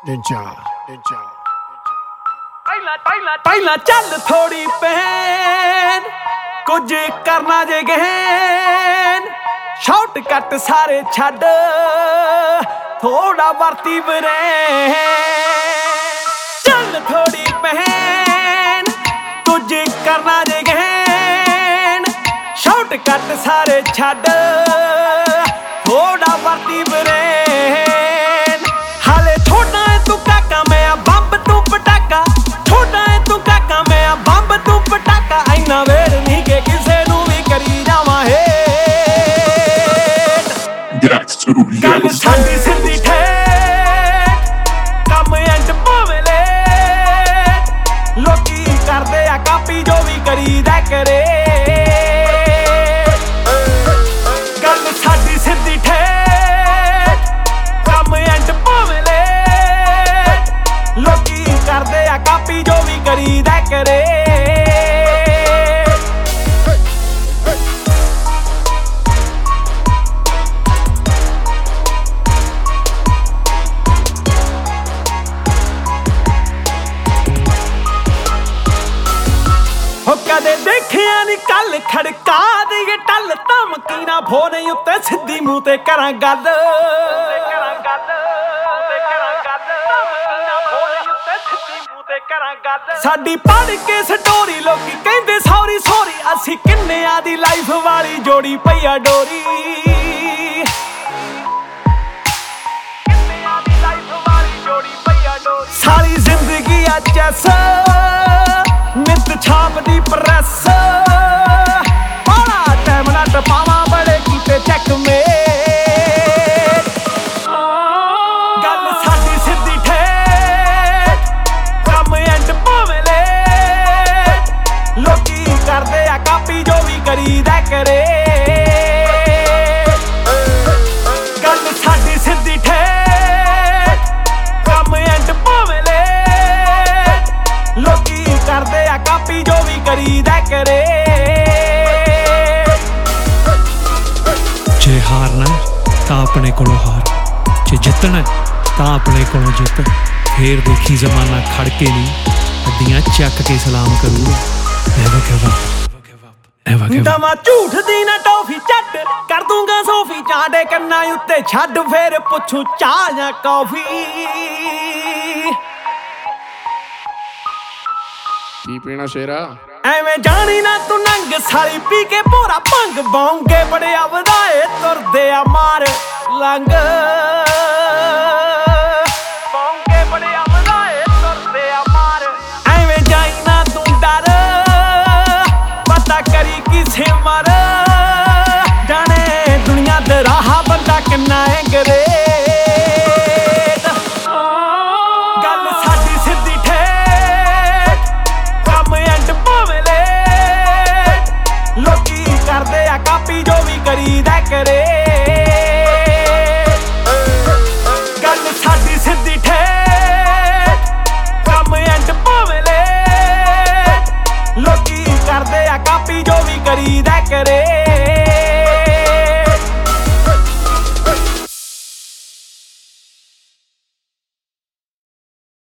ਪਹਿਲਾਂ ਚੱਲ ਥੋੜੀ ਪਹਿਨ ਕੁਝ ਕਰਨਾ ਜੇ ਗਹਿਨ ਸ਼ਾਰਟਕਟ ਸਾਰੇ ਛੱਡ ਥੋੜਾ ਵਰਤੀ ਬਰੇ ਚੱਲ ਥੋੜੀ ਪਹਿਨ ਕੁਝ ਕਰਨਾ ਜੇ ਗਹਿਨ ਸ਼ਾਰਟਕਟ ਸਾਰੇ ਛੱਡ ਥੋੜਾ ਵਰਤੀ ਬਰੇ ਹਾਲੇ ਛੋਟਾ ਏ ਤੂੰ ਕਾਕਾ ਮੈਂ ਆ ਬੰਬ ਤੂੰ ਪਟਾਕਾ ਛੋਟਾ ਏ ਤੂੰ ਕਾਕਾ ਮੈਂ ਆ ਬੰਬ ਤੂੰ ਪਟਾਕਾ ਇੰਨਾ ਵੇੜ ਨਹੀਂ ਕਿ ਕਿਸੇ ਨੂੰ ਵੀ ਕਰੀ ਜਾਵਾਂ ਹੇਟ ਗੱਲ ਸਾਡੀ ਸਿੱਧੀ ਠੇਠ ਕੰਮ ਐਂਡ ਭਾਵੇਂ ਲੇਟ ਲੋਕੀ ਕਰਦੇ ਆ ਕਾਪੀ ਜੋ ਵੀ ਕਰੀਦਾ ਕਰੇ ਗੱਲ ਸਾਡੀ ਸਿੱਧੀ ਠੇਠ ਕੰਮ ਐਂਡ ਭਾਵੇਂ ਲੇਟ ਲੋਕੀ ਕਰਦੇ ਆ ਕਾਪੀ ਜੋ ਵੀ ਕਰੀਦਾ ਕਰੇ ਕਦੇ ਦੇਖਿਆ ਨੀ ਕੱਲ ਖੜਕਾ ਦੇ ਟੱਲ ਧਮਕੀ ਨਾ ਫੋਨ ਉੱਤੇ ਸਿੱਧੀ ਮੂੰਹ ਤੇ ਕਰਾਂ ਗੱਲ ਸਾਡੀ ਪੜ੍ਹ ਕੇ ਸਟੋਰੀ ਲੋਕੀ ਕਹਿੰਦੇ ਸੌਰੀ ਸੌਰੀ ਅਸੀਂ ਕਿੰਨਿਆਂ ਦੀ ਲਾਈਫ ਵਾਲੀ ਜੋੜੀ ਪਈਆ ਡੋਰੀ ਸਾਰੀ ਜ਼ਿੰਦਗੀ ਆ ਚੈਸ ਨਿਤ ਛਾਪਦੀ ਪ੍ਰੈਸ ਬੜਾ ਟਾਈਮ ਨਾ ਟਪਾਵਾਂ ਬੜੇ ਕੀਤੇ ਚੈੱਕ ਮੇਟ ਗੱਲ ਸਾਡੀ ਸਿੱਧੀ ਠੇਠ ਕੰਮ ਐਂਡ ਭਾਵੇਂ ਲੇਟ ਲੋਕੀ ਕਰਦੇ ਆ ਕਾਪੀ ਜੋ ਵੀ ਕਰੀਦਾ ਕਰੇ ਗੱਲ ਸਾਡੀ ਸਿੱਧੀ ਠੇਠ ਕੰਮ ਐਂਡ ਭਾਵੇਂ ਲੇਟ ਲੋਕੀ ਕਰਦੇ ਆ ਕਾਪੀ ਜੋ ਵੀ ਕਰੀਦਾ ਕਰੇ ਜੇ ਹਾਰਨਾ ਤਾਂ ਆਪਣੇ ਕੋਲੋਂ ਹਾਰ ਜੇ ਜਿੱਤਣਾ ਤਾਂ ਆਪਣੇ ਕੋਲੋਂ ਜਿੱਤ ਫੇਰ ਦੇਖੀ ਜ਼ਮਾਨਾ ਖੜ ਕੇ ਨਹੀਂ ਅੱਡੀਆਂ ਚੱਕ ਕੇ ਸਲਾਮ ਕਰੂਗਾ ਨੈਵਰ ਗਿਵ ਅਪ ਦਮਾ ਝੂਠ ਦੀ ਨਾ ਟੌਫੀ ਚੱਟ ਕਰ ਦੂੰਗਾ ਸੋਫੀ ਚਾਂਡੇ ਕੰਨਾਂ ਉੱਤੇ ਛੱਡ ਫੇਰ ਪੁੱਛੂ ਚਾਹ ਜਾਂ ਕੌਫੀ ਕੀ ਪੀਣਾ ਸ਼ੇਰਾ ਐਵੇਂ ਜਾਣੀ ਨਾ ਤੂੰ ਨੰਗ ਸਾਲੀ ਪੀ ਕੇ ਭੋਰਾ ਭੰਗ ਬੌਂਗੇ ਬੜਿਆ ਵਧਾਏ ਤੁਰਦੇ ਆ ਮਾਰ ਲੰਗ